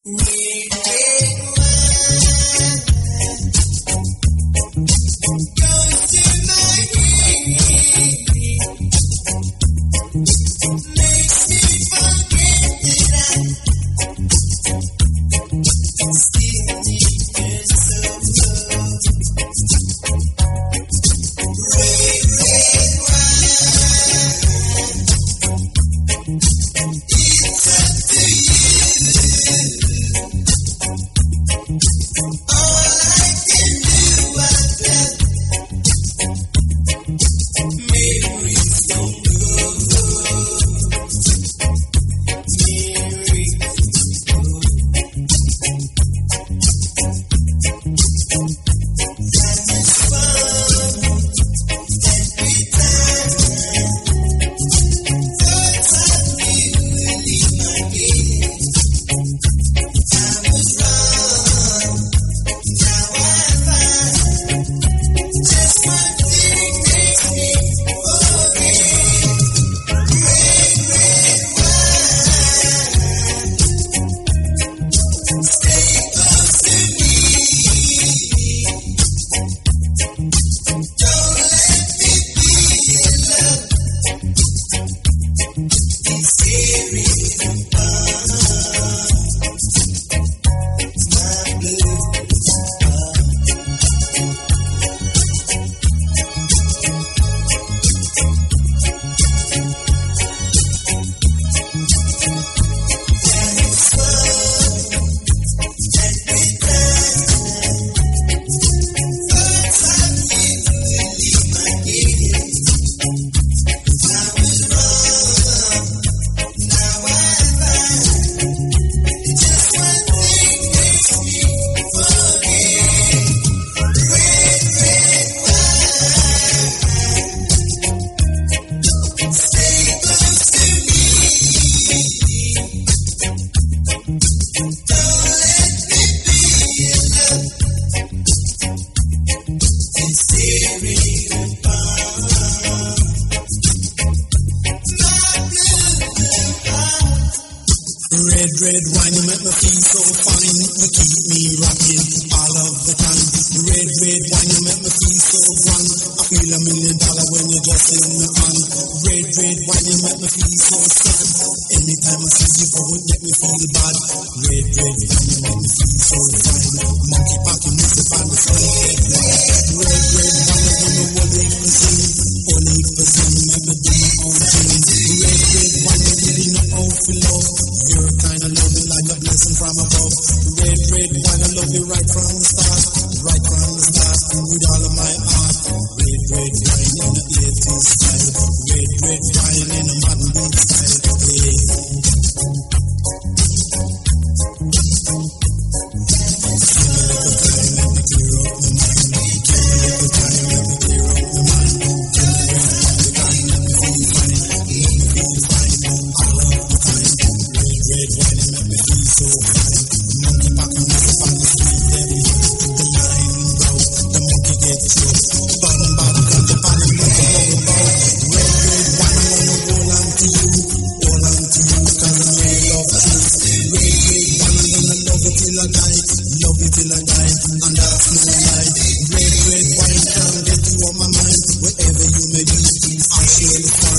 Red wine, you make me feel so fine. You keep me rocking all of the time. Red wine, you make me feel so grand. I feel $1 million when you're just in my hand. Red wine, you make me feel so sad. Anytime I see you, it would make me feel bad. Red wine, you make me feel so fine. Monkey packing music on the side. Red wine, you make me wally for sing. Only for sing, make me do my own thing. Red wine, you really know how to love. You're kind of love me like a blessing from above. Red wine, I love you right from the start. Right from the start, with all of my heart. Red wine in the 80s style. Red wine in the modern beat style. Wherever you may be, I'll surely find